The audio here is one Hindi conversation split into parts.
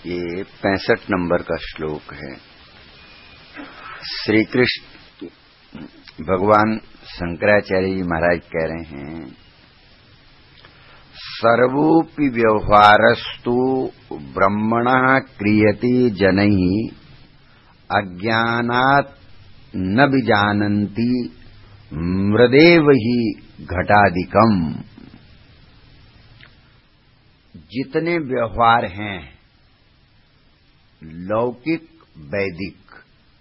ये 65 नंबर का श्लोक है। श्री कृष्ण भगवान शंकराचार्य जी महाराज कह रहे हैं, सर्वोपि व्यवहारस्तु ब्रह्मणः क्रियते जनैः अज्ञानात् न विजानन्ति मृदेव ही घटादिकम। जितने व्यवहार हैं लौकिक वैदिक,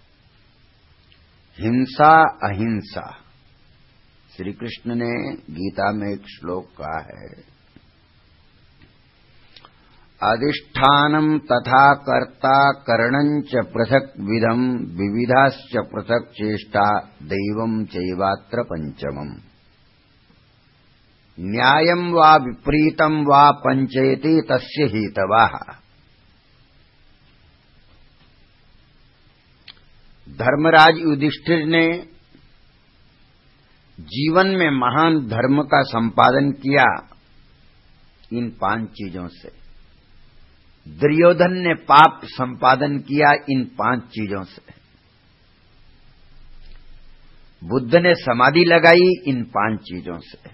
हिंसा अहिंसा, श्री कृष्ण ने गीता में एक श्लोक कहा है, अधिष्ठानम तथा कर्ता करणंच पृथक विधम विविधाश्च पृथक चेष्टा दैवं चैवात्र पंचमम्। न्यायं वा विपरीतं वा पंचयति तस्य हेतवः। धर्मराज युधिष्ठिर ने जीवन में महान धर्म का संपादन किया इन 5 चीजों से। दुर्योधन ने पाप संपादन किया इन 5 चीजों से। बुद्ध ने समाधि लगाई इन 5 चीजों से।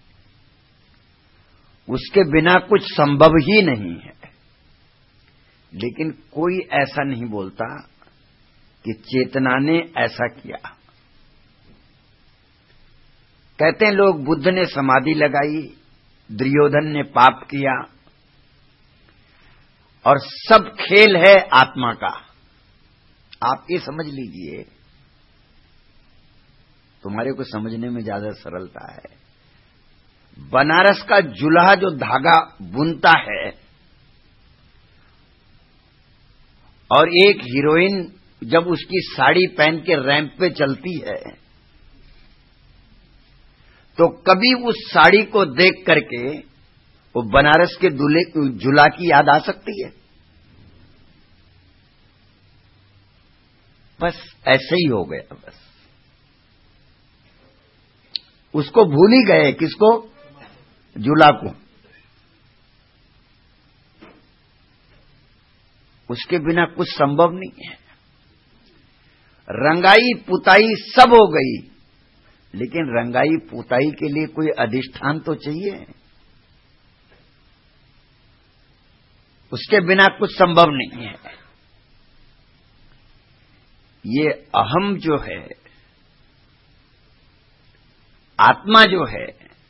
उसके बिना कुछ संभव ही नहीं है। लेकिन कोई ऐसा नहीं बोलता कि चेतना ने ऐसा किया। कहते हैं लोग, बुद्ध ने समाधि लगाई, दुर्योधन ने पाप किया, और सब खेल है आत्मा का। आप ये समझ लीजिए, तुम्हारे को समझने में ज्यादा सरलता है। बनारस का जुल्हा जो धागा बुनता है और एक हीरोइन जब उसकी साड़ी पहन के रैंप पे चलती है तो कभी उस साड़ी को देख करके वो बनारस के जुल्हा की याद आ सकती है? बस ऐसे ही हो गया। बस उसको भूल ही गए। किसको? जुल्हा को। उसके बिना कुछ संभव नहीं है। रंगाई पुताई सब हो गई, लेकिन रंगाई पुताई के लिए कोई अधिष्ठान तो चाहिए। उसके बिना कुछ संभव नहीं है। ये अहम जो है, आत्मा जो है,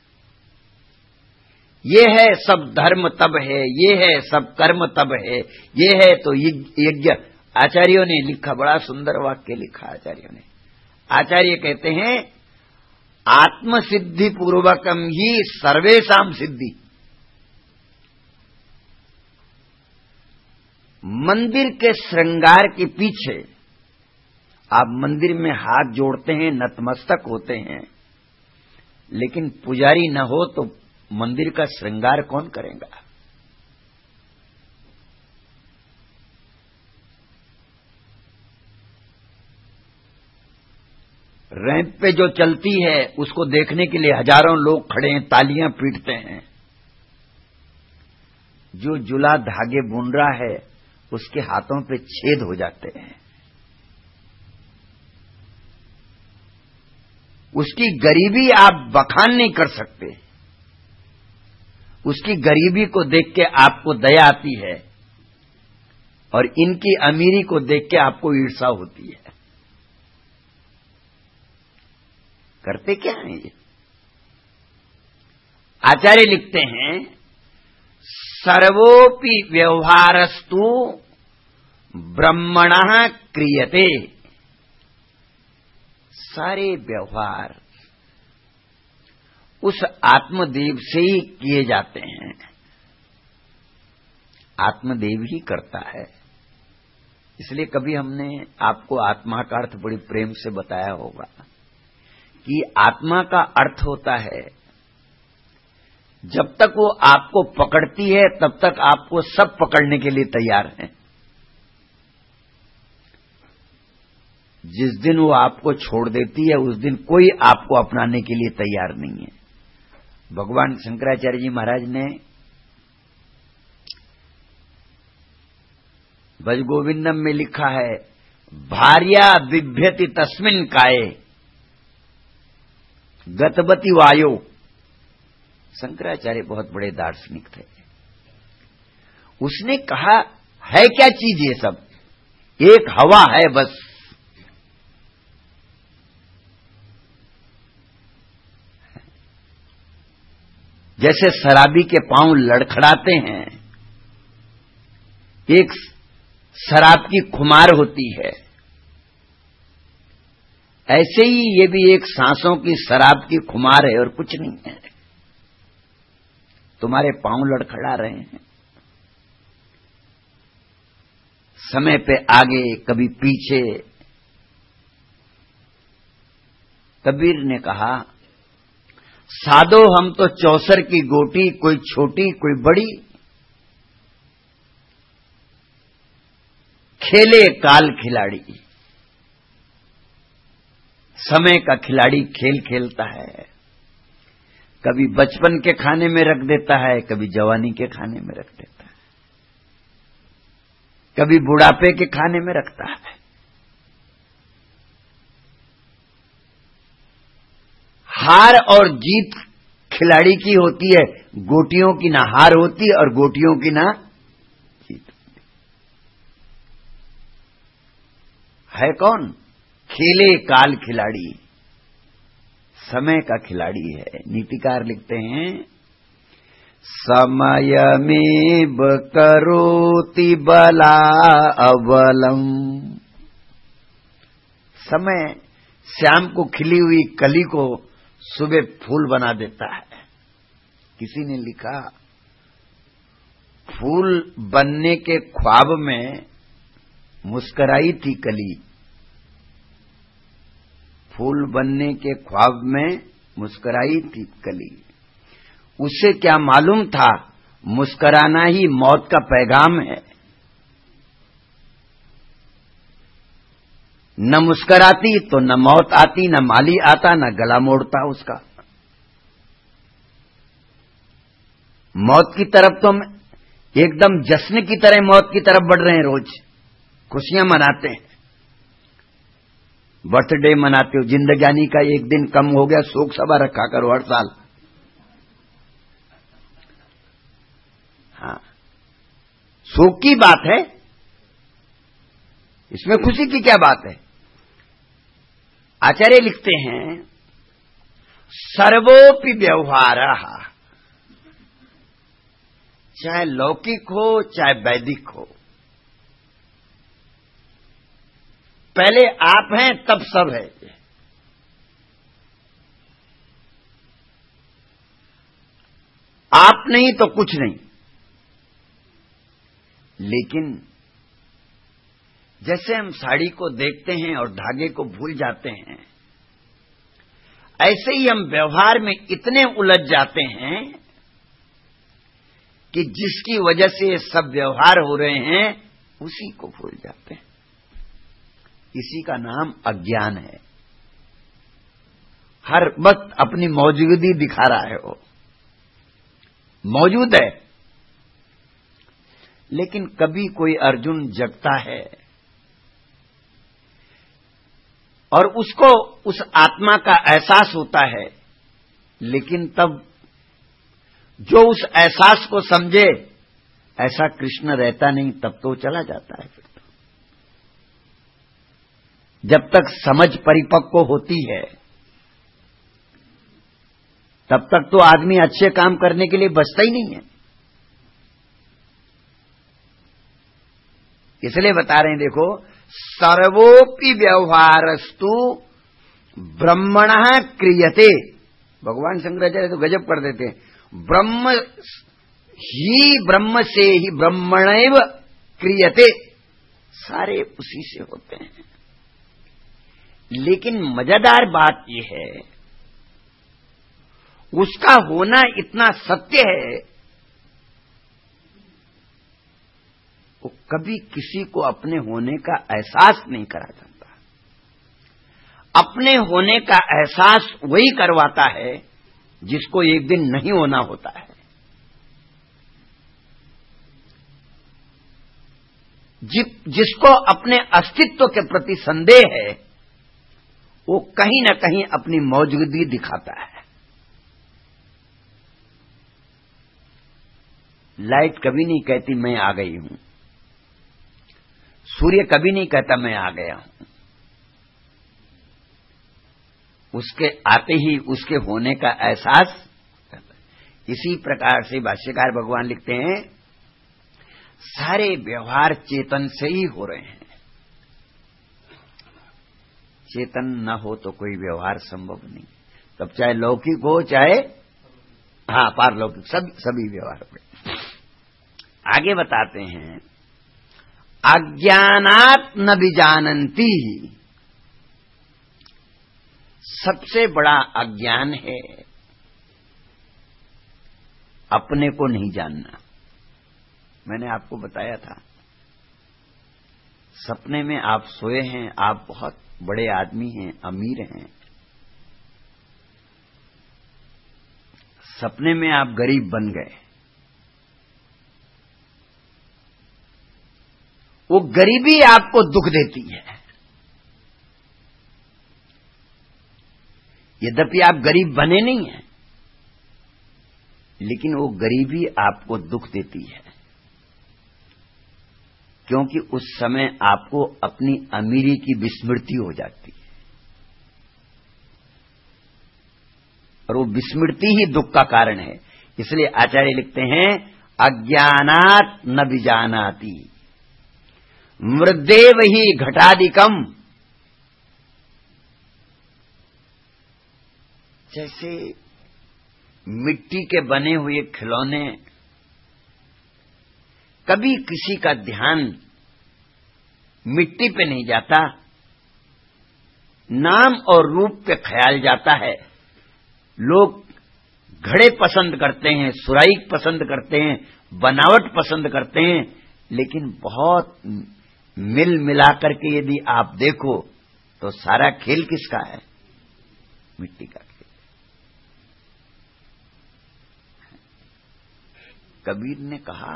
ये है सब धर्म तब है, ये है सब कर्म तब है, ये है तो यज्ञ। आचार्यों ने लिखा, बड़ा सुंदर वाक्य लिखा आचार्यों ने। आचार्य कहते हैं, आत्मसिद्धि पूर्वकम ही सर्वेषाम सिद्धि। मंदिर के श्रृंगार के पीछे आप मंदिर में हाथ जोड़ते हैं, नतमस्तक होते हैं, लेकिन पुजारी न हो तो मंदिर का श्रृंगार कौन करेगा? रैंप पे जो चलती है उसको देखने के लिए हजारों लोग खड़े हैं, तालियां पीटते हैं। जो जुला धागे बुन रहा है उसके हाथों पे छेद हो जाते हैं। उसकी गरीबी आप बखान नहीं कर सकते। उसकी गरीबी को देख के आपको दया आती है और इनकी अमीरी को देख के आपको ईर्ष्या होती है। करते क्या है ये? आचार्य लिखते हैं, सर्वोपि व्यवहारस्तु ब्रह्मणः क्रियते। सारे व्यवहार उस आत्मदेव से ही किए जाते हैं। आत्मदेव ही करता है। इसलिए कभी हमने आपको आत्मा का अर्थ बड़ी प्रेम से बताया होगा कि आत्मा का अर्थ होता है, जब तक वो आपको पकड़ती है तब तक आपको सब पकड़ने के लिए तैयार हैं। जिस दिन वो आपको छोड़ देती है उस दिन कोई आपको अपनाने के लिए तैयार नहीं है। भगवान शंकराचार्य जी महाराज ने भज गोविंदम में लिखा है, भार्या बिभ्यति तस्मिन् काये गतवती वायो। शंकराचार्य बहुत बड़े दार्शनिक थे। उसने कहा, है क्या चीज ये सब? एक हवा है बस। जैसे शराबी के पांव लड़खड़ाते हैं, एक शराब की खुमार होती है, ऐसे ही ये भी एक सांसों की शराब की खुमार है और कुछ नहीं है। तुम्हारे पांव लड़खड़ा रहे हैं, समय पे आगे कभी पीछे। कबीर ने कहा, साधो हम तो चौसर की गोटी, कोई छोटी कोई बड़ी, खेले काल खिलाड़ी। समय का खिलाड़ी खेल खेलता है, कभी बचपन के खाने में रख देता है, कभी जवानी के खाने में रख देता है, कभी बुढ़ापे के खाने में रखता है। हार और जीत खिलाड़ी की होती है, गोटियों की ना हार होती और गोटियों की ना जीत। है कौन? खेले काल खिलाड़ी, समय का खिलाड़ी है। नीतिकार लिखते हैं, समयमेव करोति बला अबलम। समय शाम को खिली हुई कली को सुबह फूल बना देता है। किसी ने लिखा, फूल बनने के ख्वाब में मुस्कराई थी कली। फूल बनने के ख्वाब में मुस्कराई थी कली। उसे क्या मालूम था, मुस्कराना ही मौत का पैगाम है। न मुस्कराती तो न मौत आती, न माली आता, न गला मोड़ता उसका। मौत की तरफ तो हम एकदम जश्न की तरह मौत की तरफ बढ़ रहे हैं। रोज खुशियां मनाते हैं, बर्थडे मनाते हो, जिंदगानी का एक दिन कम हो गया, शोक सभा रखा करो हर साल। हाँ, शोक की बात है, इसमें खुशी की क्या बात है? आचार्य लिखते हैं, सर्वोपि व्यवहारः, चाहे लौकिक हो चाहे वैदिक हो, पहले आप हैं तब सब है। आप नहीं तो कुछ नहीं। लेकिन जैसे हम साड़ी को देखते हैं और धागे को भूल जाते हैं, ऐसे ही हम व्यवहार में इतने उलझ जाते हैं कि जिसकी वजह से ये सब व्यवहार हो रहे हैं उसी को भूल जाते हैं। इसी का नाम अज्ञान है। हर वक्त अपनी मौजूदगी दिखा रहा है, वो मौजूद है। लेकिन कभी कोई अर्जुन जगता है और उसको उस आत्मा का एहसास होता है, लेकिन तब जो उस एहसास को समझे, ऐसा कृष्ण रहता नहीं, तब तो चला जाता है। फिर तो जब तक समझ परिपक्व होती है, तब तक तो आदमी अच्छे काम करने के लिए बचता ही नहीं है। इसलिए बता रहे हैं, देखो, सर्वोपि व्यवहारस्तु ब्रह्मणः क्रियते। भगवान शंकराचार्य तो गजब कर देते हैं, ब्रह्म से ही ब्रह्मणैव क्रियते, सारे उसी से होते हैं। लेकिन मजेदार बात यह है, उसका होना इतना सत्य है, वो कभी किसी को अपने होने का एहसास नहीं करा सकता। अपने होने का एहसास वही करवाता है जिसको एक दिन नहीं होना होता है। जिसको अपने अस्तित्व के प्रति संदेह है, वो कहीं न कहीं अपनी मौजूदगी दिखाता है। लाइट कभी नहीं कहती मैं आ गई हूं, सूर्य कभी नहीं कहता मैं आ गया हूं। उसके आते ही उसके होने का एहसास। इसी प्रकार से भाष्यकार भगवान लिखते हैं, सारे व्यवहार चेतन से ही हो रहे हैं। चेतन न हो तो कोई व्यवहार संभव नहीं, तब चाहे लौकिक हो चाहे पारलौकिक, सभी व्यवहार पे। आगे बताते हैं, अज्ञानात् न विजानन्ति, सबसे बड़ा अज्ञान है अपने को नहीं जानना। मैंने आपको बताया था, सपने में आप सोए हैं, आप बहुत बड़े आदमी हैं, अमीर हैं, सपने में आप गरीब बन गए। वो गरीबी आपको दुख देती है। यद्यपि आप गरीब बने नहीं हैं, लेकिन वो गरीबी आपको दुख देती है, क्योंकि उस समय आपको अपनी अमीरी की विस्मृति हो जाती है, और वो विस्मृति ही दुख का कारण है। इसलिए आचार्य लिखते हैं, अज्ञानात् न विजानाति मृदेव ही घटादिकम। जैसे मिट्टी के बने हुए खिलौने, कभी किसी का ध्यान मिट्टी पे नहीं जाता, नाम और रूप पे ख्याल जाता है। लोग घड़े पसंद करते हैं, सुराही पसंद करते हैं, बनावट पसंद करते हैं, लेकिन बहुत मिल मिलाकर के यदि आप देखो तो सारा खेल किसका है? मिट्टी का खेल। कबीर ने कहा,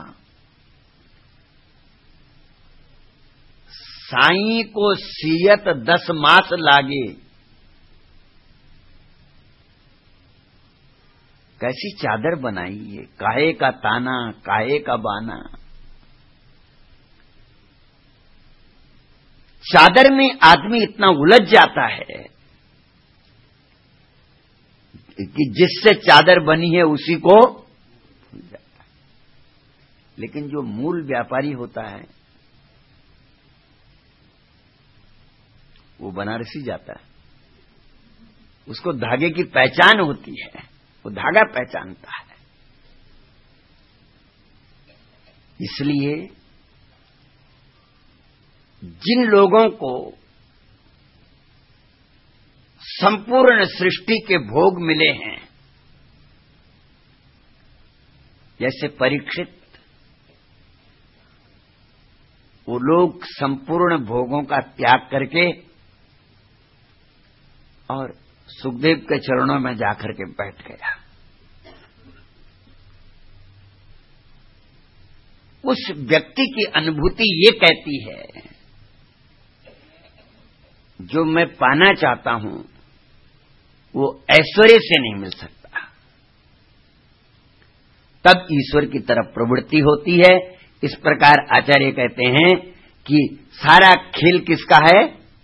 साईं को सियत 10 मास लागे, कैसी चादर बनाई है, काहे का ताना काहे का बाना। चादर में आदमी इतना उलझ जाता है कि जिससे चादर बनी है उसी को भूल जाता है। लेकिन जो मूल व्यापारी होता है वो बनारसी जाता है, उसको धागे की पहचान होती है, वो धागा पहचानता है। इसलिए जिन लोगों को संपूर्ण सृष्टि के भोग मिले हैं, जैसे परीक्षित, वो लोग संपूर्ण भोगों का त्याग करके और सुखदेव के चरणों में जाकर के बैठ गया। उस व्यक्ति की अनुभूति ये कहती है, जो मैं पाना चाहता हूं वो ऐश्वर्य से नहीं मिल सकता। तब ईश्वर की तरफ प्रवृत्ति होती है। इस प्रकार आचार्य कहते हैं कि सारा खेल किसका है?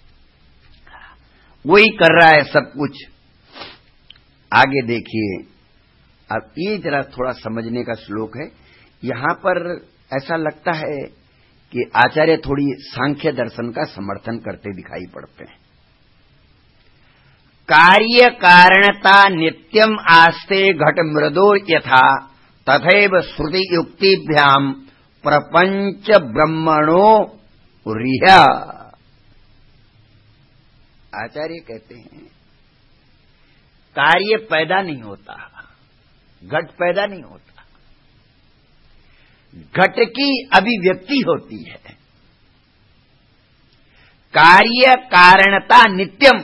वही कर रहा है सब कुछ। आगे देखिए, अब ये जरा थोड़ा समझने का श्लोक है। यहां पर ऐसा लगता है कि आचार्य थोड़ी सांख्य दर्शन का समर्थन करते दिखाई पड़ते हैं। कार्य कारणता नित्यम आस्ते घट मृदो यथा तथैव श्रुति युक्तिभ्याम प्रपंच ब्रह्मणो रिहा। आचार्य कहते हैं, कार्य पैदा नहीं होता, घट पैदा नहीं होता, घट की अभिव्यक्ति होती है। कार्य कारणता नित्यम,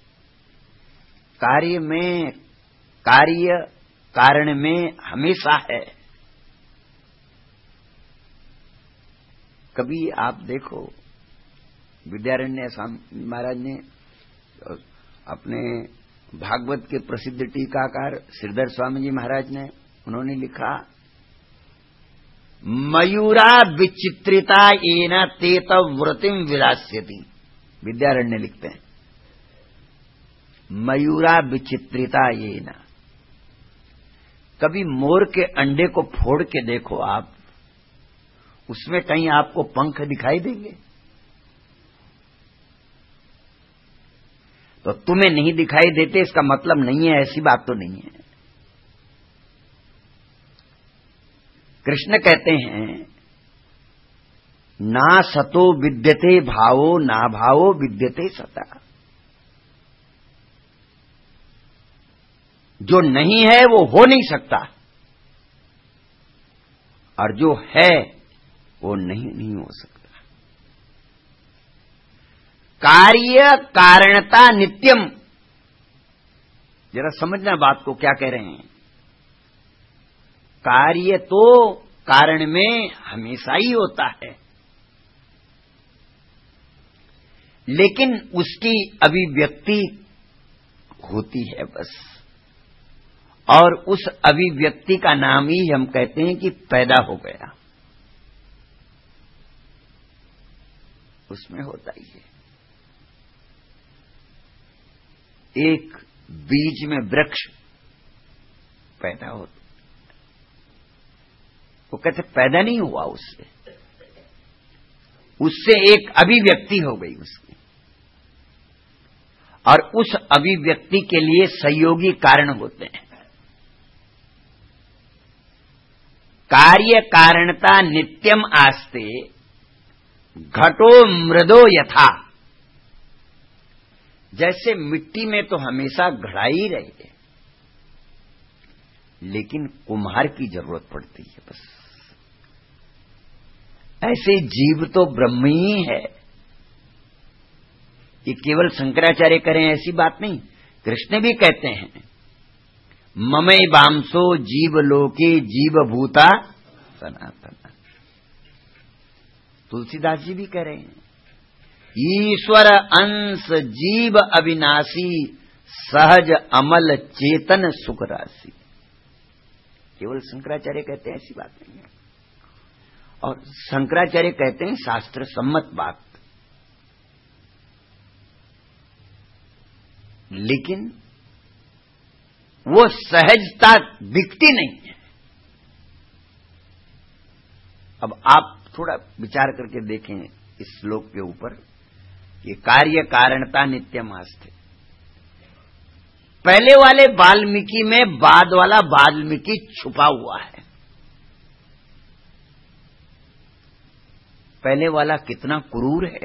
कार्य कारण में हमेशा है। कभी आप देखो, विद्यारण्य स्वामी महाराज ने अपने भागवत के प्रसिद्ध टीकाकार श्रीधर स्वामी जी महाराज ने, उन्होंने लिखा, मयूरा विचित्रिता येन ते तव व्रतिम विलास्यति। विद्यारण्य लिखते हैं, मयूरा विचित्रिता येन। कभी मोर के अंडे को फोड़ के देखो आप, उसमें कहीं आपको पंख दिखाई देंगे? तो तुम्हें नहीं दिखाई देते इसका मतलब नहीं है, ऐसी बात तो नहीं है। कृष्ण कहते हैं, ना सतो विद्यते भावो ना भावो विद्यते सता। जो नहीं है वो हो नहीं सकता, और जो है वो नहीं हो सकता। कार्य कारणता नित्यम। जरा समझना बात को, क्या कह रहे हैं। कार्य तो कारण में हमेशा ही होता है, लेकिन उसकी अभिव्यक्ति होती है बस। और उस अभिव्यक्ति का नाम ही हम कहते हैं कि पैदा हो गया, उसमें होता ही है। एक बीज में वृक्ष पैदा होता, वो कहते पैदा नहीं हुआ उससे, उससे एक अभिव्यक्ति हो गई उसकी, और उस अभिव्यक्ति के लिए सहयोगी कारण होते हैं। कार्य कारणता नित्यम आस्ते घटो मृदो यथा। जैसे मिट्टी में तो हमेशा घड़ा ही रहे, लेकिन कुम्हार की जरूरत पड़ती है बस। ऐसे जीव तो ब्रह्म ही है। ये केवल शंकराचार्य करें ऐसी बात नहीं, कृष्ण भी कहते हैं, ममई वांसो जीव लोके जीव भूता सनातन। तुलसीदास जी भी कह रहे हैं, ईश्वर अंश जीव अविनाशी सहज अमल चेतन सुख राशि। केवल शंकराचार्य कहते हैं ऐसी बात नहीं है, और शंकराचार्य कहते हैं शास्त्र सम्मत बात। लेकिन वो सहजता दिखती नहीं है। अब आप थोड़ा विचार करके देखें इस श्लोक के ऊपर, ये कार्य कारणता नित्यमास्ते। पहले वाले वाल्मीकि में बाद वाला वाल्मीकि छुपा हुआ है। पहले वाला कितना क्रूर है,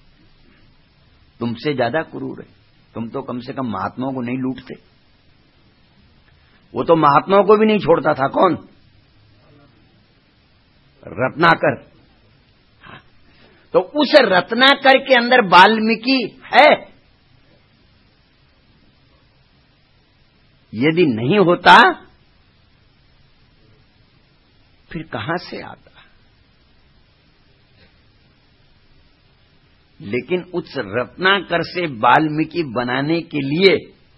तुमसे ज्यादा क्रूर है। तुम तो कम से कम महात्माओं को नहीं लूटते, वो तो महात्माओं को भी नहीं छोड़ता था। कौन? रत्नाकर। तो उस रत्नाकर के अंदर वाल्मीकि है। यदि नहीं होता फिर कहां से आता? लेकिन उस रत्नाकर से वाल्मीकि बनाने के लिए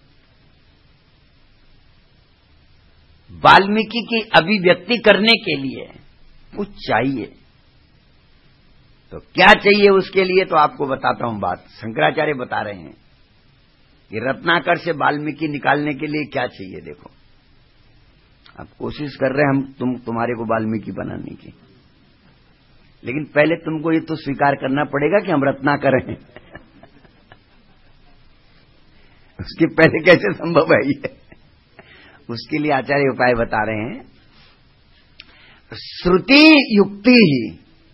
वाल्मीकि की अभिव्यक्ति करने के लिए कुछ चाहिए। तो क्या चाहिए उसके लिए, तो आपको बताता हूं बात। शंकराचार्य बता रहे हैं कि रत्नाकर से वाल्मीकि निकालने के लिए क्या चाहिए। देखो, आप कोशिश कर रहे हैं हम तुम्हारे को वाल्मीकि बनाने की, लेकिन पहले तुमको ये तो स्वीकार करना पड़ेगा कि हम रत्नाकर हैं। उसके पहले कैसे संभव है ये? उसके लिए आचार्य उपाय बता रहे हैं। श्रुति युक्ति ही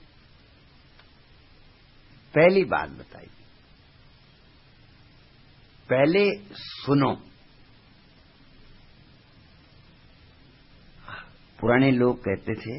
पहली बात बताई। पहले सुनो। पुराने लोग कहते थे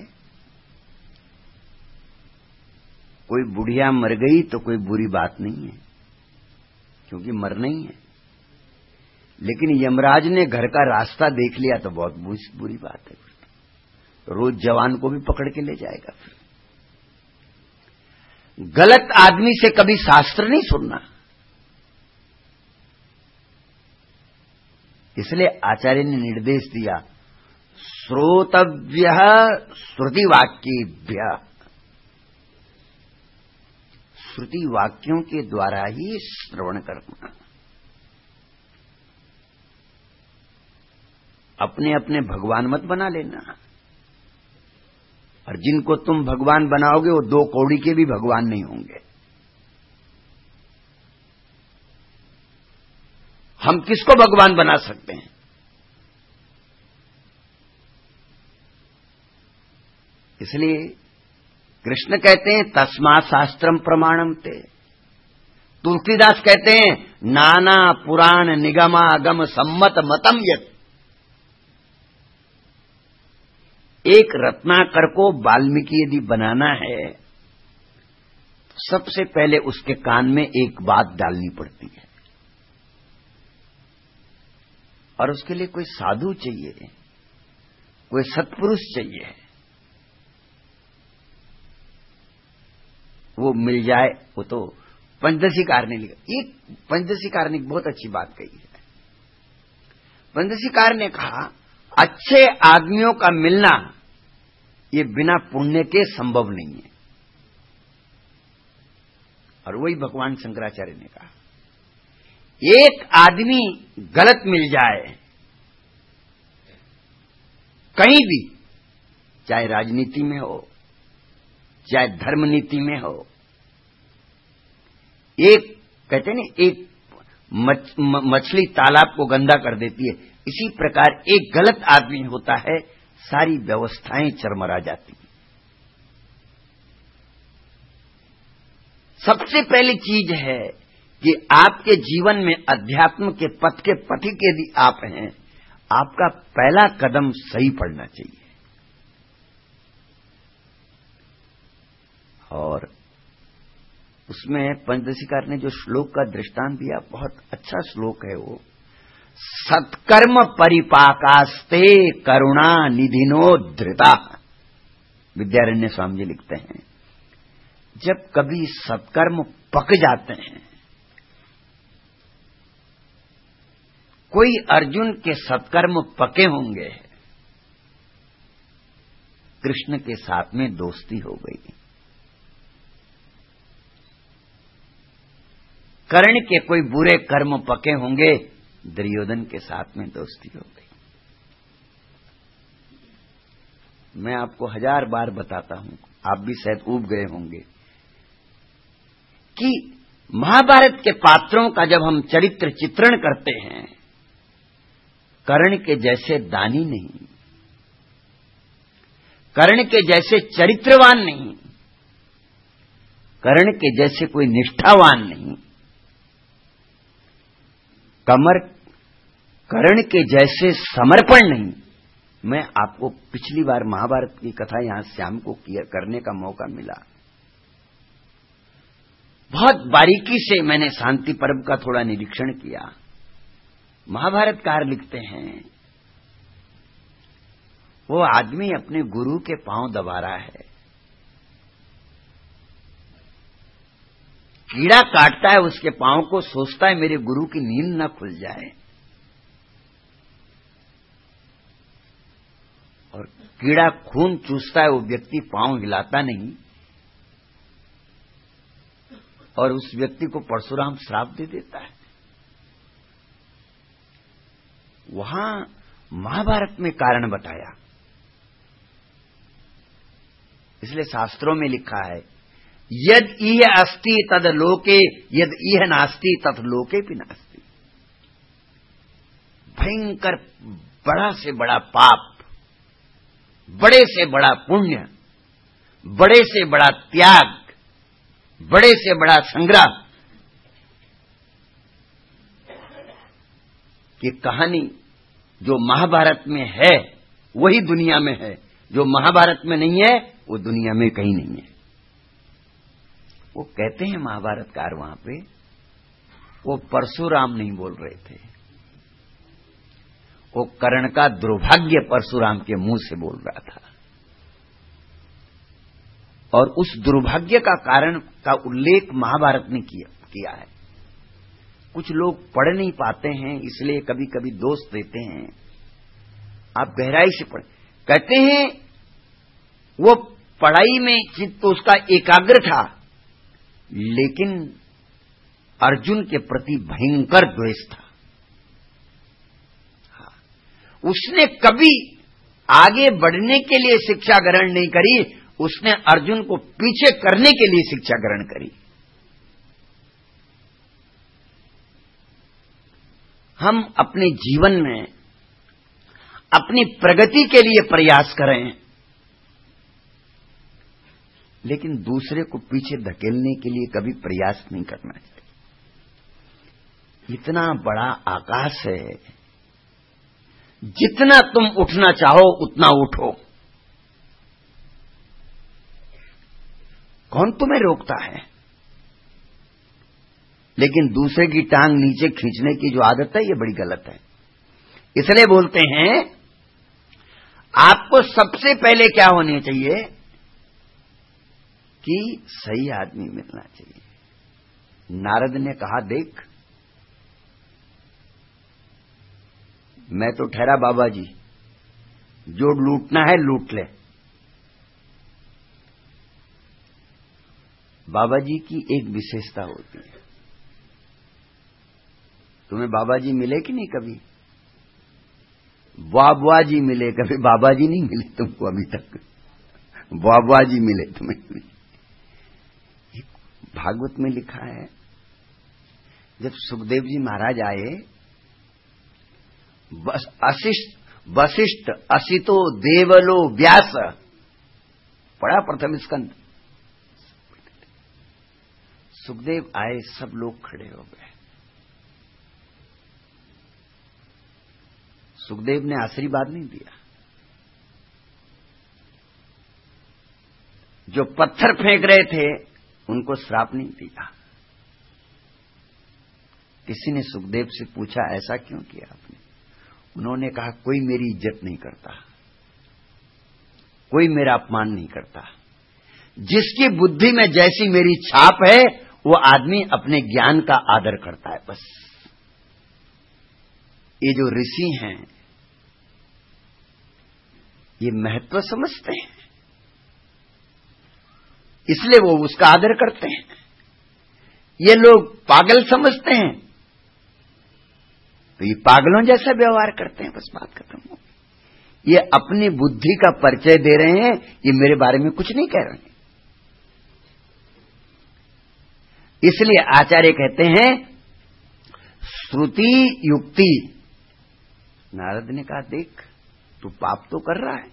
कोई बुढ़िया मर गई तो कोई बुरी बात नहीं है, क्योंकि मरना ही है। लेकिन यमराज ने घर का रास्ता देख लिया तो बहुत बुरी बात है। तो रोज जवान को भी पकड़ के ले जाएगा। फिर गलत आदमी से कभी शास्त्र नहीं सुनना। इसलिए आचार्य ने निर्देश दिया, श्रोतव्य श्रुति वाक्येभ्य, श्रुति वाक्यों के द्वारा ही श्रवण करना। अपने अपने भगवान मत बना लेना, और जिनको तुम भगवान बनाओगे वो 2 कौड़ी के भी भगवान नहीं होंगे। हम किसको भगवान बना सकते हैं? इसलिए कृष्ण कहते हैं तस्मात् शास्त्रम प्रमाणम ते। तुलसीदास कहते हैं नाना पुराण निगमागम सम्मत मतम यत्। एक रत्नाकर को वाल्मीकि यदि बनाना है तो सबसे पहले उसके कान में एक बात डालनी पड़ती है, और उसके लिए कोई साधु चाहिए, कोई सत्पुरुष चाहिए। वो मिल जाए वो तो पंचदशीकार ने लिखा। एक पंचदशीकार ने बहुत अच्छी बात कही है। पंचदशीकार ने कहा अच्छे आदमियों का मिलना ये बिना पुण्य के संभव नहीं है। और वही भगवान शंकराचार्य ने कहा, एक आदमी गलत मिल जाए कहीं भी, चाहे राजनीति में हो, चाहे धर्म नीति में हो, एक कहते हैं ना, एक मछली तालाब को गंदा कर देती है, इसी प्रकार एक गलत आदमी होता है, सारी व्यवस्थाएं चरमरा जाती हैं। सबसे पहली चीज है कि आपके जीवन में अध्यात्म के पथ के पथिक यदि आप हैं, आपका पहला कदम सही पड़ना चाहिए। और उसमें पंचदशीकार ने जो श्लोक का दृष्टांत दिया, बहुत अच्छा श्लोक है वो। सत्कर्म परिपाकास्ते करुणा निधिनो धृता। विद्यारण्य स्वामी जी लिखते हैं, जब कभी सत्कर्म पक जाते हैं, कोई अर्जुन के सत्कर्म पके होंगे, कृष्ण के साथ में दोस्ती हो गई। कर्ण के कोई बुरे कर्म पके होंगे, दुर्योधन के साथ में दोस्ती हो गई। मैं आपको 1000 बार बताता हूं, आप भी शायद ऊब गए होंगे कि महाभारत के पात्रों का जब हम चरित्र चित्रण करते हैं, कर्ण के जैसे दानी नहीं, कर्ण के जैसे चरित्रवान नहीं, कर्ण के जैसे कोई निष्ठावान नहीं, कर्ण के जैसे समर्पण नहीं। मैं आपको पिछली बार महाभारत की कथा यहां श्याम को करने का मौका मिला, बहुत बारीकी से मैंने शांति पर्व का थोड़ा निरीक्षण किया। महाभारतकार लिखते हैं, वो आदमी अपने गुरु के पांव दबा रहा है, कीड़ा काटता है उसके पांव को, सोचता है मेरे गुरु की नींद न खुल जाए, और कीड़ा खून चूसता है, वो व्यक्ति पांव हिलाता नहीं, और उस व्यक्ति को परशुराम श्राप दे देता है। वहां महाभारत में कारण बताया, इसलिए शास्त्रों में लिखा है, यद इह अस्ति तद लोके यद इह नास्ति तद लोके भी नास्ति। भयंकर बड़ा से बड़ा पाप, बड़े से बड़ा पुण्य, बड़े से बड़ा त्याग, बड़े से बड़ा संग्राम की कहानी जो महाभारत में है वही दुनिया में है, जो महाभारत में नहीं है वो दुनिया में कहीं नहीं है। वो कहते हैं महाभारतकार वहां पे, वो परशुराम नहीं बोल रहे थे, वो कर्ण का दुर्भाग्य परशुराम के मुंह से बोल रहा था। और उस दुर्भाग्य का कारण का उल्लेख महाभारत ने किया है। कुछ लोग पढ़ नहीं पाते हैं, इसलिए कभी कभी दोष देते हैं। आप गहराई से पढ़, कहते हैं वो पढ़ाई में चित्त उसका एकाग्र था, लेकिन अर्जुन के प्रति भयंकर द्वेष था। उसने कभी आगे बढ़ने के लिए शिक्षा ग्रहण नहीं करी, उसने अर्जुन को पीछे करने के लिए शिक्षा ग्रहण करी। हम अपने जीवन में अपनी प्रगति के लिए प्रयास करें, लेकिन दूसरे को पीछे धकेलने के लिए कभी प्रयास नहीं करना चाहिए। इतना बड़ा आकाश है, जितना तुम उठना चाहो उतना उठो, कौन तुम्हें रोकता है? लेकिन दूसरे की टांग नीचे खींचने की जो आदत है, ये बड़ी गलत है। इसलिए बोलते हैं आपको सबसे पहले क्या होने चाहिए कि सही आदमी मिलना चाहिए। नारद ने कहा, देख मैं तो ठहरा बाबा जी, जो लूटना है लूट ले। बाबा जी की एक विशेषता होती है, तुम्हें बाबा जी मिले कि नहीं कभी? बुआ जी मिले, कभी बाबा जी नहीं मिले तुमको अभी तक। बुआ जी मिले तुम्हें। भागवत में लिखा है, जब सुखदेव जी महाराज आए, वशिष्ठ असितो देवलो व्यास, पढ़ा प्रथम स्कंद। सुखदेव आए, सब लोग खड़े हो गए। सुखदेव ने आशीर्वाद नहीं दिया। जो पत्थर फेंक रहे थे उनको श्राप नहीं दिया। किसी ने सुखदेव से पूछा, ऐसा क्यों किया आपने? उन्होंने कहा, कोई मेरी इज्जत नहीं करता, कोई मेरा अपमान नहीं करता। जिसकी बुद्धि में जैसी मेरी छाप है, वो आदमी अपने ज्ञान का आदर करता है, बस। ये जो ऋषि हैं, ये महत्व समझते हैं, इसलिए वो उसका आदर करते हैं। ये लोग पागल समझते हैं, तो ये पागलों जैसा व्यवहार करते हैं, बस बात खत्म हो। ये अपनी बुद्धि का परिचय दे रहे हैं, ये मेरे बारे में कुछ नहीं कह रहे हैं। इसलिए आचार्य कहते हैं श्रुति युक्ति। नारद ने कहा, देख तू पाप तो कर रहा है,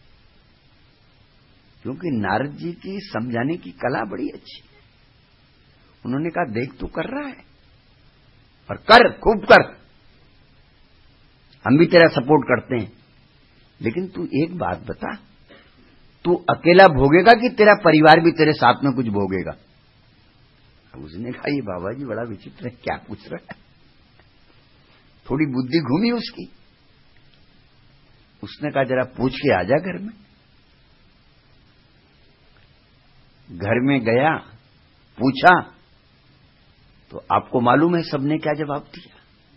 क्योंकि नारद जी की समझाने की कला बड़ी अच्छी है। उन्होंने कहा, देख तू कर रहा है और कर, खूब कर, हम भी तेरा सपोर्ट करते हैं, लेकिन तू एक बात बता, तू अकेला भोगेगा कि तेरा परिवार भी तेरे साथ में कुछ भोगेगा? उसने कहा, ये बाबा जी बड़ा विचित्र है, क्या पूछ रहा है? थोड़ी बुद्धि घूमी उसकी। उसने कहा, जरा पूछ के आ जा घर में। घर में गया, पूछा, तो आपको मालूम है सबने क्या जवाब दिया।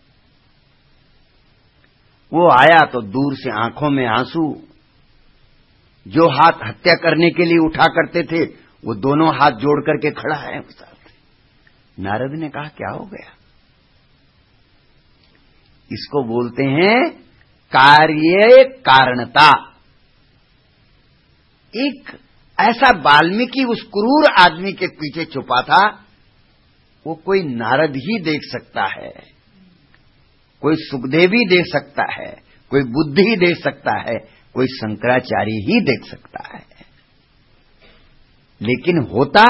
वो आया तो दूर से आंखों में आंसू, जो हाथ हत्या करने के लिए उठा करते थे वो दोनों हाथ जोड़ करके खड़ा है। नारद ने कहा, क्या हो गया? इसको बोलते हैं कार्य कारणता। एक ऐसा वाल्मीकि उस क्रूर आदमी के पीछे छुपा था, वो कोई नारद ही देख सकता है, कोई सुखदेव ही देख सकता है, कोई बुद्ध ही देख सकता है, कोई शंकराचार्य ही देख सकता है। लेकिन होता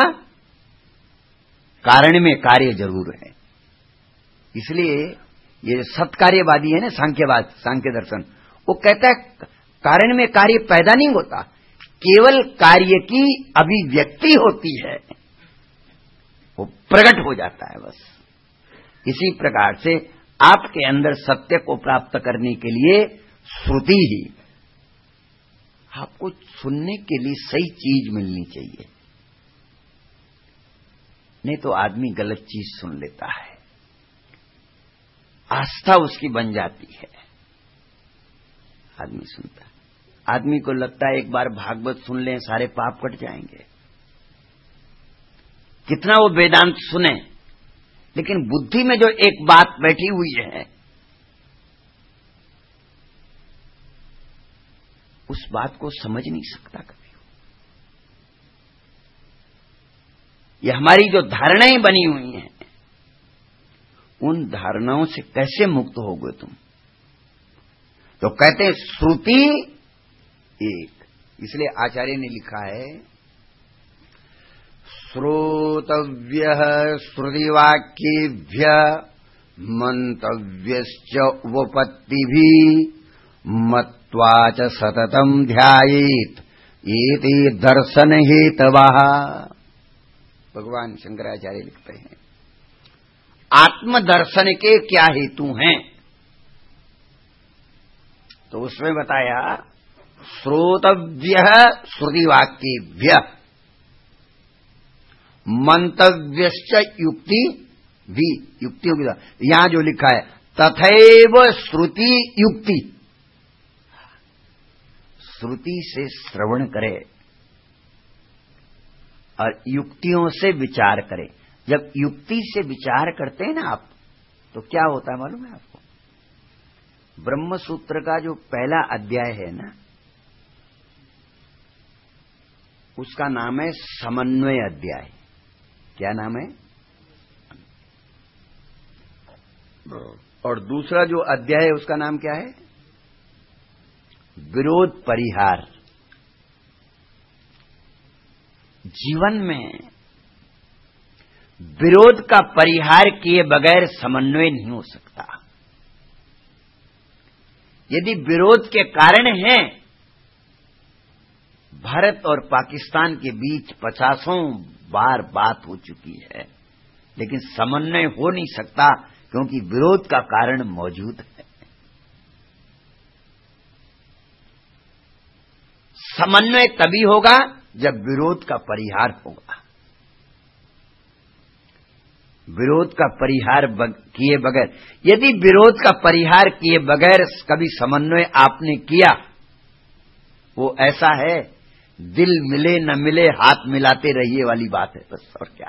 कारण में कार्य जरूर है। इसलिए ये सत्कार्यवादी है ना, सांख्यवाद, सांख्य दर्शन, वो कहता है कारण में कार्य पैदा नहीं होता, केवल कार्य की अभिव्यक्ति होती है, वो प्रकट हो जाता है बस। इसी प्रकार से आपके अंदर सत्य को प्राप्त करने के लिए श्रुति ही, आपको सुनने के लिए सही चीज मिलनी चाहिए। नहीं तो आदमी गलत चीज सुन लेता है, आस्था उसकी बन जाती है। आदमी सुनता है, आदमी को लगता है एक बार भागवत सुन लें सारे पाप कट जाएंगे, कितना वो वेदांत सुने, लेकिन बुद्धि में जो एक बात बैठी हुई है उस बात को समझ नहीं सकता कभी। ये हमारी जो धारणाएं बनी हुई हैं, उन धारणाओं से कैसे मुक्त होगे तुम? तो कहते हैं श्रुति एक, इसलिए आचार्य ने लिखा है श्रोतव्यः श्रुतिवाक्येभ्यः मंतव्यश्च उपपत्तिभिः मत्वा च सततं ध्यायेत् एते दर्शन हेतवः। भगवान शंकराचार्य लिखते हैं आत्मदर्शन के क्या हेतु हैं, तो उसमें बताया श्रोतव्यः श्रुतिवाक्येभ्यः मंतव्यश्च युक्ति भी, युक्तियों की, यहां जो लिखा है तथैव श्रुति युक्ति, श्रुति से श्रवण करे और युक्तियों से विचार करे। जब युक्ति से विचार करते हैं ना आप, तो क्या होता है मालूम है आपको? ब्रह्म सूत्र का जो पहला अध्याय है ना, उसका नाम है समन्वय अध्याय। क्या नाम है? और दूसरा जो अध्याय है उसका नाम क्या है? विरोध परिहार। जीवन में विरोध का परिहार किए बगैर समन्वय नहीं हो सकता। यदि विरोध के कारण हैं, भारत और पाकिस्तान के बीच 50 बार बात हो चुकी है, लेकिन समन्वय हो नहीं सकता क्योंकि विरोध का कारण मौजूद है। समन्वय तभी होगा जब विरोध का परिहार होगा। विरोध का परिहार किए बगैर, यदि विरोध का परिहार किए बगैर कभी समन्वय आपने किया, वो ऐसा है दिल मिले न मिले हाथ मिलाते रहिए वाली बात है, बस और क्या।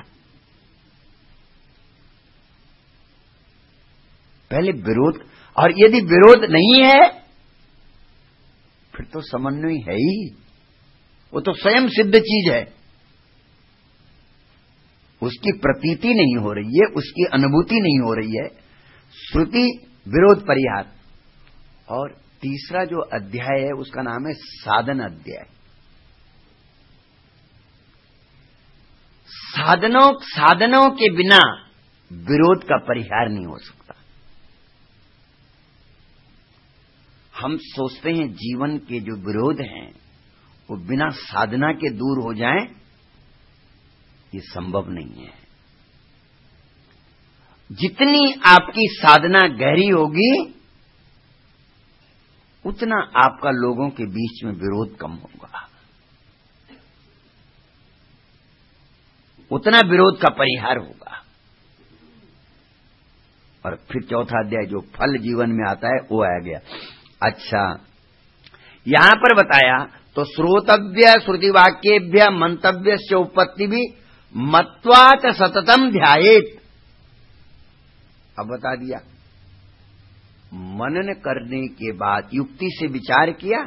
पहले विरोध, और यदि विरोध नहीं है फिर तो समन्वय है ही, वो तो स्वयं सिद्ध चीज है, उसकी प्रतीति नहीं हो रही है, उसकी अनुभूति नहीं हो रही है। श्रुति विरोध परिहार। और तीसरा जो अध्याय है उसका नाम है साधन अध्याय। साधनों के बिना विरोध का परिहार नहीं हो सकता। हम सोचते हैं जीवन के जो विरोध हैं वो बिना साधना के दूर हो जाएं, ये संभव नहीं है। जितनी आपकी साधना गहरी होगी उतना आपका लोगों के बीच में विरोध कम होगा, उतना विरोध का परिहार होगा। और फिर चौथा अध्याय जो फल जीवन में आता है वो आ गया। अच्छा, यहां पर बताया तो श्रोतव्य श्रुतिवाक्येभ्य मंतव्यस्य उपपत्ति भी मत्वा च सततम ध्यायेत्। अब बता दिया, मनन करने के बाद युक्ति से विचार किया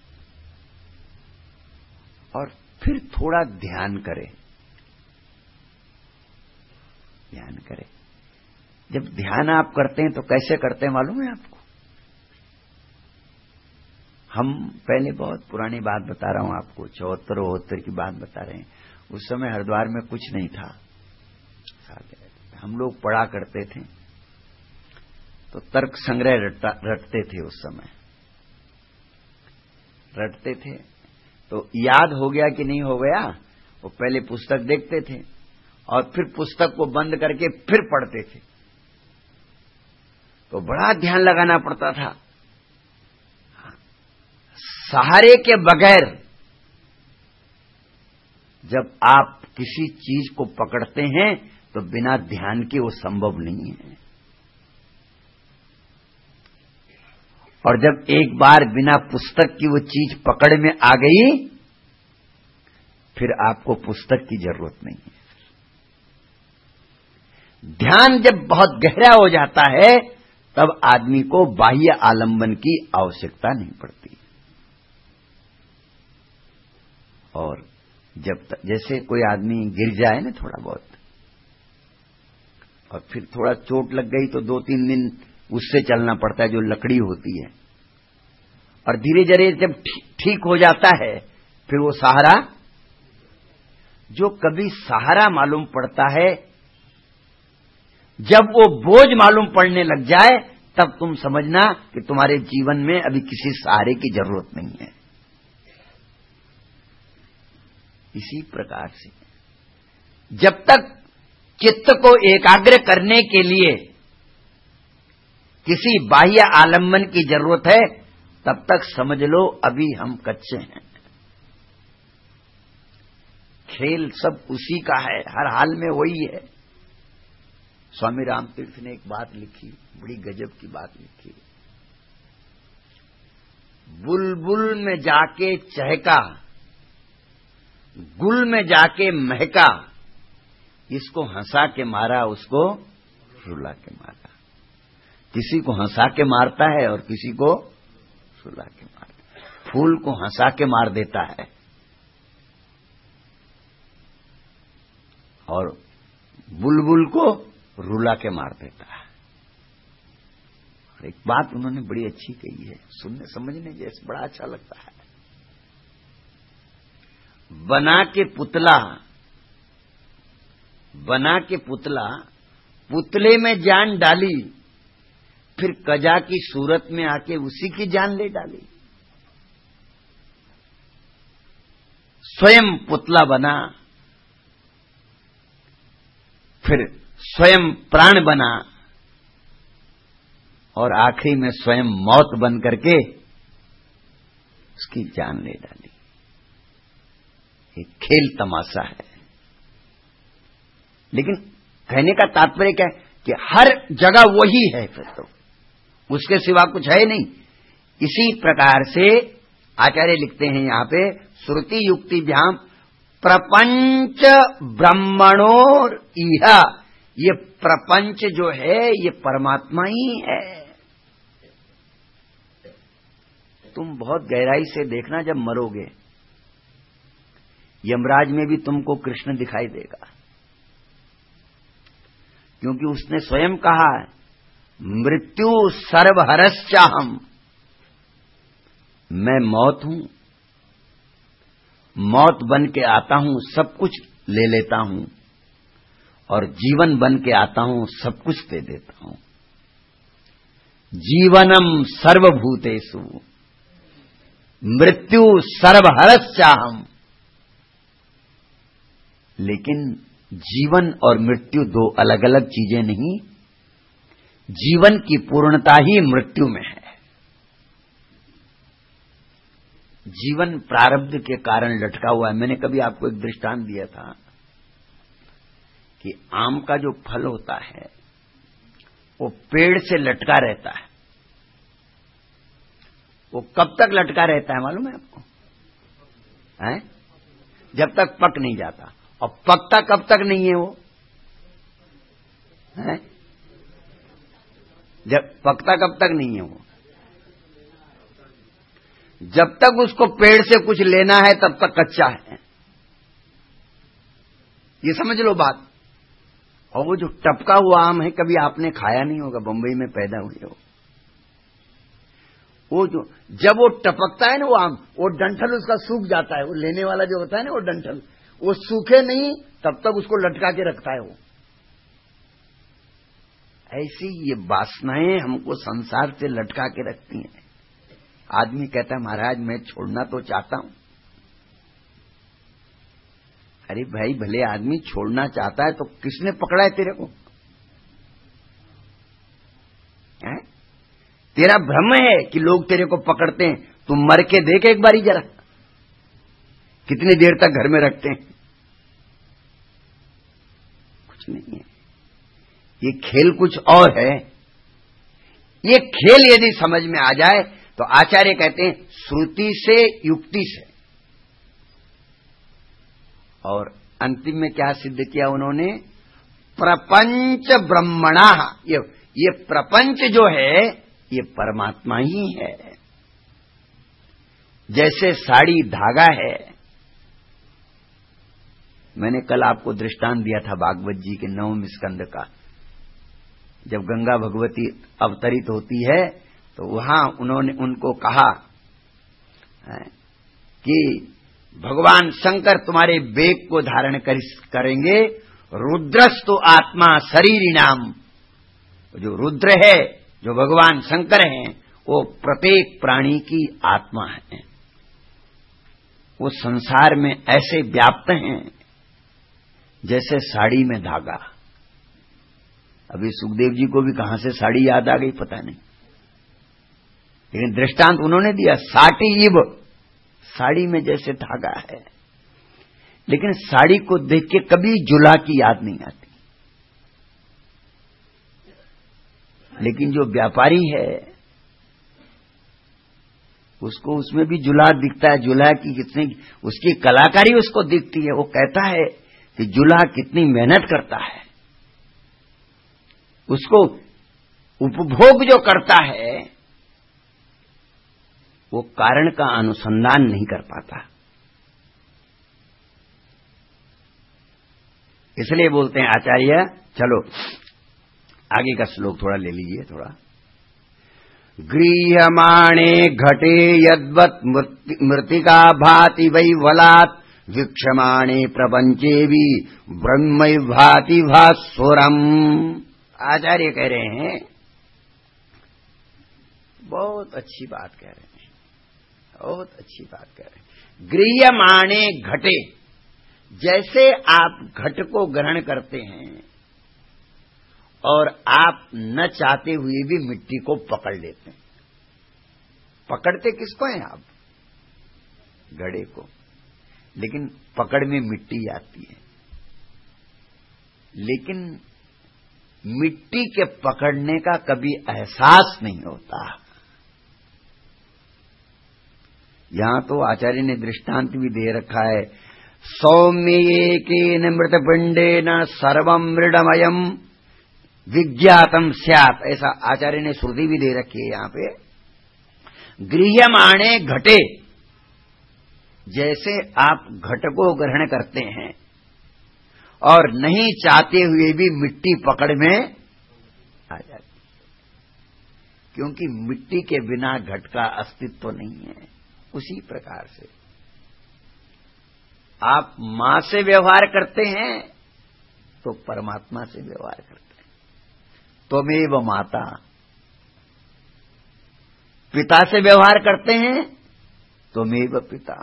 और फिर थोड़ा ध्यान करे। ध्यान करे, जब ध्यान आप करते हैं तो कैसे करते हैं मालूम है आपको? हम पहले बहुत पुरानी बात बता रहा हूं आपको, 74-72 की बात बता रहे हैं। उस समय हरिद्वार में कुछ नहीं था, हम लोग पढ़ा करते थे तो तर्क संग्रह रटते थे। उस समय रटते थे तो याद हो गया कि नहीं हो गया, वो पहले पुस्तक देखते थे और फिर पुस्तक को बंद करके फिर पढ़ते थे, तो बड़ा ध्यान लगाना पड़ता था। सहारे के बगैर जब आप किसी चीज को पकड़ते हैं तो बिना ध्यान के वो संभव नहीं है। और जब एक बार बिना पुस्तक की वो चीज पकड़ में आ गई, फिर आपको पुस्तक की जरूरत नहीं है। ध्यान जब बहुत गहरा हो जाता है, तब आदमी को बाह्य आलंबन की आवश्यकता नहीं पड़ती। और जब तक जैसे कोई आदमी गिर जाए ना थोड़ा बहुत, और फिर थोड़ा चोट लग गई तो 2-3 दिन उससे चलना पड़ता है, जो लकड़ी होती है। और धीरे धीरे जब ठीक हो जाता है, फिर वो सहारा, जो कभी सहारा मालूम पड़ता है, जब वो बोझ मालूम पड़ने लग जाए, तब तुम समझना कि तुम्हारे जीवन में अभी किसी सहारे की जरूरत नहीं है। इसी प्रकार से जब तक चित्त को एकाग्र करने के लिए किसी बाह्य आलंबन की जरूरत है, तब तक समझ लो अभी हम कच्चे हैं। खेल सब उसी का है, हर हाल में वही है। स्वामी रामतीर्थ ने एक बात लिखी, बड़ी गजब की बात लिखी। बुलबुल में जाके चहका, गुल में जाके महका, इसको हंसा के मारा, उसको रुला के मारा। किसी को हंसा के मारता है और किसी को रुला के मारता है। फूल को हंसा के मार देता है और बुलबुल को रुला के मार देता है। एक बात उन्होंने बड़ी अच्छी कही है, सुनने समझने जैसे बड़ा अच्छा लगता है। बना के पुतला पुतले में जान डाली, फिर कजा की सूरत में आके उसी की जान ले डाली। स्वयं पुतला बना, फिर स्वयं प्राण बना, और आखिरी में स्वयं मौत बन करके उसकी जान ले डाली। एक खेल तमाशा है। लेकिन कहने का तात्पर्य क्या है कि हर जगह वही है, फिर तो उसके सिवा कुछ है नहीं। इसी प्रकार से आचार्य लिखते हैं यहां पे, श्रुति युक्ति भ्याम प्रपंच ब्रह्मणोर इहा, ये प्रपंच जो है ये परमात्मा ही है। तुम बहुत गहराई से देखना, जब मरोगे यमराज में भी तुमको कृष्ण दिखाई देगा, क्योंकि उसने स्वयं कहा है, मृत्यु सर्वहरश्चाहम, मैं मौत हूं, मौत बन के आता हूं, सब कुछ ले लेता हूं, और जीवन बन के आता हूं, सब कुछ दे देता हूं। जीवनम सर्वभूतेषु मृत्यु सर्वहरश्चाहम। लेकिन जीवन और मृत्यु दो अलग अलग चीजें नहीं, जीवन की पूर्णता ही मृत्यु में है। जीवन प्रारब्ध के कारण लटका हुआ है। मैंने कभी आपको एक दृष्टांत दिया था कि आम का जो फल होता है वो पेड़ से लटका रहता है। वो कब तक लटका रहता है मालूम है आपको? हैं? जब तक पक नहीं जाता। और पकता कब तक नहीं है वो? है? जब पकता कब तक नहीं है वो? जब तक उसको पेड़ से कुछ लेना है तब तक कच्चा है। ये समझ लो बात। और वो जो टपका हुआ आम है, कभी आपने खाया नहीं होगा, बंबई में पैदा हुए हो। वो जो जब वो टपकता है ना वो आम, वो डंठल उसका सूख जाता है। वो लेने वाला जो होता है ना वो डंठल, वो सूखे नहीं तब तक उसको लटका के रखता है वो। ऐसी ये वासनाएं हमको संसार से लटका के रखती हैं। आदमी कहता है महाराज मैं छोड़ना तो चाहता हूं। अरे भाई, भले आदमी छोड़ना चाहता है तो किसने पकड़ा है तेरे को? है? तेरा भ्रम है कि लोग तेरे को पकड़ते हैं। तुम मर के देख एक बारी जरा, कितनी देर तक घर में रखते हैं। कुछ नहीं है, ये खेल कुछ और है। ये खेल यदि समझ में आ जाए तो आचार्य कहते हैं श्रुति से युक्ति से। और अंतिम में क्या सिद्ध किया उन्होंने? प्रपंच ब्रह्मणा, ये प्रपंच जो है ये परमात्मा ही है। जैसे साड़ी धागा है, मैंने कल आपको दृष्टांत दिया था भागवत जी के 9वें स्कंद का। जब गंगा भगवती अवतरित होती है तो वहां उन्होंने उनको कहा कि भगवान शंकर तुम्हारे वेग को धारण करेंगे, रुद्रस्तु आत्मा शरीरिणाम। जो रुद्र है, जो भगवान शंकर हैं, वो प्रत्येक प्राणी की आत्मा है। वो संसार में ऐसे व्याप्त हैं जैसे साड़ी में धागा। अभी सुखदेव जी को भी कहां से साड़ी याद आ गई पता नहीं, लेकिन दृष्टांत उन्होंने दिया साटी इब, साड़ी में जैसे धागा है। लेकिन साड़ी को देख के कभी जुला की याद नहीं आती। लेकिन जो व्यापारी है उसको उसमें भी जुला दिखता है। जुला की कितनी उसकी कलाकारी उसको दिखती है। वो कहता है कि जुला कितनी मेहनत करता है। उसको उपभोग जो करता है वो कारण का अनुसंधान नहीं कर पाता। इसलिए बोलते हैं आचार्य, चलो आगे का श्लोक थोड़ा ले लीजिए थोड़ा। गृह्यमाणे घटे यद्वत् मृत्तिका भाति वै वलात् वीक्षमाणे प्रपंचे भी ब्रह्म भाति भास्वरम। आचार्य कह रहे हैं, बहुत अच्छी बात कह रहे हैं, बहुत अच्छी बात कह रहे हैं। गृह्यमाणे घटे, जैसे आप घट को ग्रहण करते हैं और आप न चाहते हुए भी मिट्टी को पकड़ लेते हैं। पकड़ते किसको हैं आप? घड़े को। लेकिन पकड़ में मिट्टी आती है। लेकिन मिट्टी के पकड़ने का कभी एहसास नहीं होता। यहां तो आचार्य ने दृष्टांत भी दे रखा है, सौम्येकेन मृतपिंडेन सर्वं मृडमयम् विज्ञातम स्यात्। ऐसा आचार्य ने श्रुति भी दे रखी है यहां पे। गृह्यमाणे घटे, जैसे आप घट को ग्रहण करते हैं और नहीं चाहते हुए भी मिट्टी पकड़ में आ जाती है, क्योंकि मिट्टी के बिना घट का अस्तित्व नहीं है। उसी प्रकार से आप मां से व्यवहार करते हैं तो परमात्मा से व्यवहार करते हैं। त्वमेव माता। पिता से व्यवहार करते हैं, त्वमेव पिता।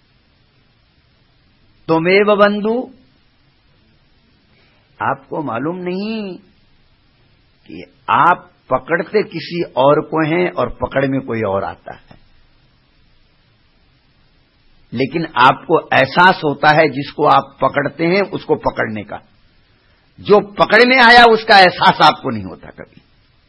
त्वमेव बंधु। आपको मालूम नहीं कि आप पकड़ते किसी और को हैं और पकड़ में कोई और आता है, लेकिन आपको एहसास होता है जिसको आप पकड़ते हैं उसको पकड़ने का। जो पकड़ में आया उसका एहसास आपको नहीं होता कभी।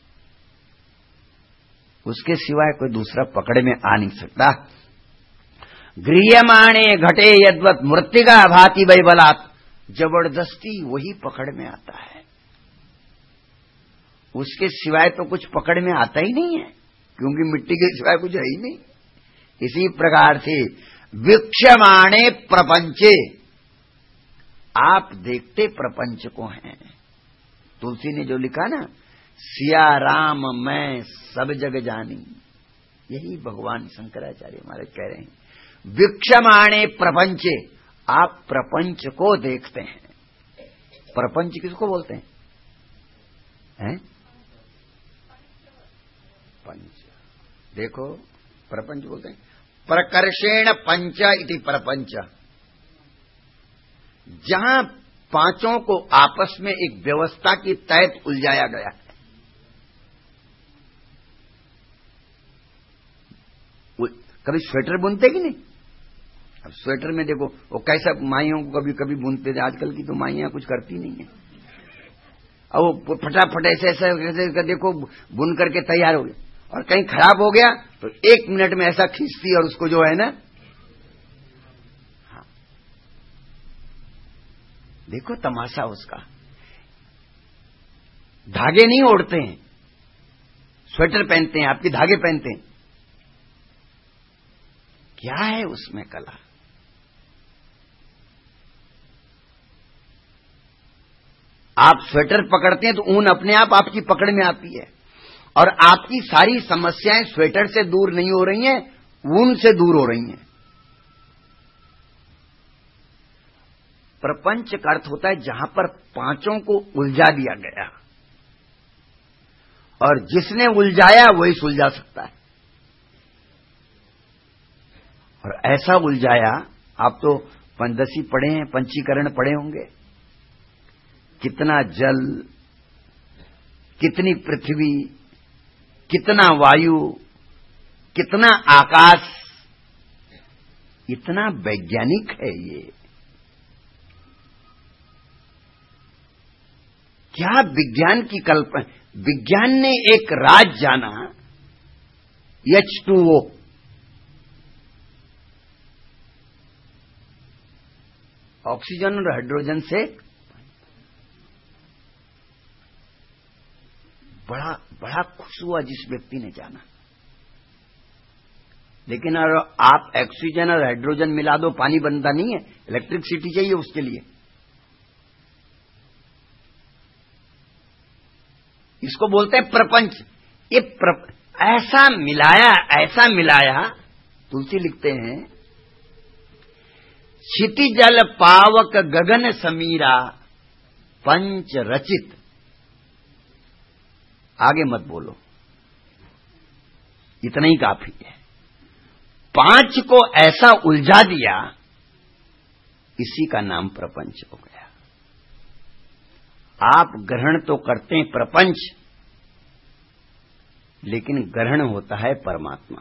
उसके सिवाय कोई दूसरा पकड़ में आ नहीं सकता। गृह्यमाणे घटे यद्वत् मृत्तिका भाति वै बलात्। जबरदस्ती वही पकड़ में आता है, उसके सिवाय तो कुछ पकड़ में आता ही नहीं है, क्योंकि मिट्टी के सिवाय कुछ है ही नहीं। इसी प्रकार से वीक्षमाणे प्रपंचे, आप देखते प्रपंच को हैं। तुलसी ने जो लिखा ना, सिया राम मैं सब जग जानी, यही भगवान शंकराचार्य महाराज कह रहे हैं। वीक्षमाणे प्रपंचे, आप प्रपंच को देखते हैं। प्रपंच किसको बोलते हैं? पंच। देखो प्रपंच बोलते हैं, प्रकर्षेण पंच इति प्रपंच। जहां पांचों को आपस में एक व्यवस्था की तहत उलझाया गया है। कभी स्वेटर बुनते कि नहीं? अब स्वेटर में देखो वो कैसा, माइयों को कभी कभी बुनते थे। आजकल की तो माइयां कुछ करती नहीं है, और वो फटाफट ऐसे ऐसे देखो बुन करके तैयार हो गया, और कहीं खराब हो गया तो 1 मिनट में ऐसा खींचती और उसको जो है ना, हाँ, देखो तमाशा उसका। धागे नहीं ओढ़ते हैं, स्वेटर पहनते हैं, आपके धागे पहनते हैं, क्या है उसमें कला? आप स्वेटर पकड़ते हैं तो ऊन अपने आप आपकी पकड़ में आती है, और आपकी सारी समस्याएं स्वेटर से दूर नहीं हो रही हैं, ऊन से दूर हो रही हैं। प्रपंच का अर्थ होता है जहां पर पांचों को उलझा दिया गया, और जिसने उलझाया वही सुलझा सकता है। और ऐसा उलझाया, आप तो पंचदशी पढ़े हैं, पंचीकरण पढ़े होंगे, कितना जल, कितनी पृथ्वी, कितना वायु, कितना आकाश, इतना वैज्ञानिक है ये। क्या विज्ञान की कल्पना! विज्ञान ने एक राज जाना, H2O, ऑक्सीजन और हाइड्रोजन से बड़ा खुश हुआ जिस व्यक्ति ने जाना। लेकिन अगर आप ऑक्सीजन और हाइड्रोजन मिला दो, पानी बनता नहीं है, इलेक्ट्रिसिटी चाहिए उसके लिए। इसको बोलते हैं प्रपंच। ये ऐसा मिलाया, तुलसी लिखते हैं, क्षिति जल पावक गगन समीरा पंच रचित। आगे मत बोलो, इतना ही काफी है। 5 को ऐसा उलझा दिया, इसी का नाम प्रपंच हो गया। आप ग्रहण तो करते हैं प्रपंच, लेकिन ग्रहण होता है परमात्मा।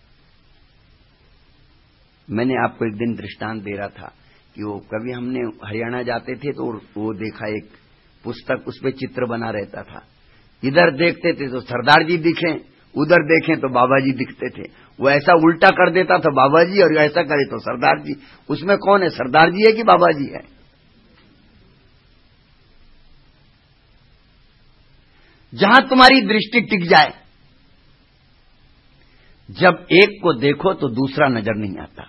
मैंने आपको एक दिन दृष्टांत दे रहा था कि वो कभी हमने हरियाणा जाते थे तो वो देखा एक पुस्तक, उस पे चित्र बना रहता था। इधर देखते थे तो सरदार जी दिखे, उधर देखें तो बाबा जी दिखते थे। वो ऐसा उल्टा कर देता था बाबा जी, और ऐसा करे तो सरदार जी। उसमें कौन है, सरदार जी है कि बाबा जी है? जहां तुम्हारी दृष्टि टिक जाए, जब एक को देखो तो दूसरा नजर नहीं आता।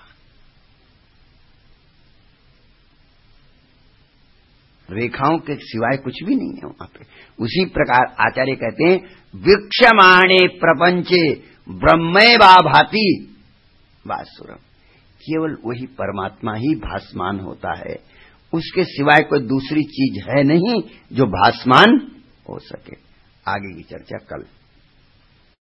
रेखाओं के सिवाय कुछ भी नहीं है वहां पे। उसी प्रकार आचार्य कहते हैं, वीक्षमाणे प्रपंचे ब्रह्मे वा भाति वासुरम। केवल वही परमात्मा ही भासमान होता है, उसके सिवाय कोई दूसरी चीज है नहीं जो भासमान हो सके। आगे की चर्चा कल।